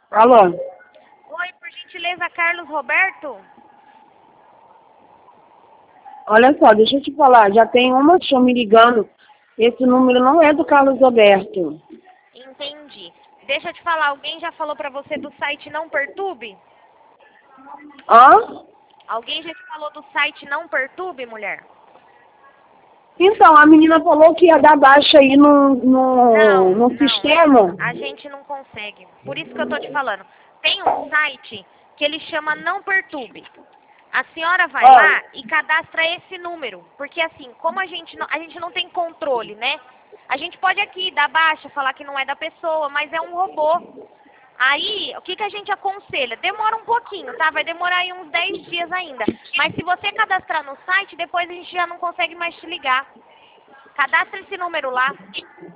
Alô? Oi, por gentileza, Carlos Roberto? Olha só, deixa eu te falar, já tem uma pessoa me ligando. Esse número não é do Carlos Roberto. Entendi. Deixa eu te falar, alguém já falou pra você do site Não Perturbe? Hã? Alguém já te falou do site Não Perturbe, mulher? Então, a menina falou que ia dar baixa aí no sistema. A gente não consegue. Por isso que eu tô te falando. Tem um site que ele chama Não Perturbe. A senhora vai lá e cadastra esse número. Porque assim, como a gente não tem controle, né? A gente pode aqui dar baixa, falar que não é da pessoa, mas é um robô. Aí, o que, que a gente aconselha? Demora um pouquinho, tá? Vai demorar aí uns 10 dias ainda. Mas se você cadastrar no site, depois a gente já não consegue mais te ligar. Cadastra esse número lá.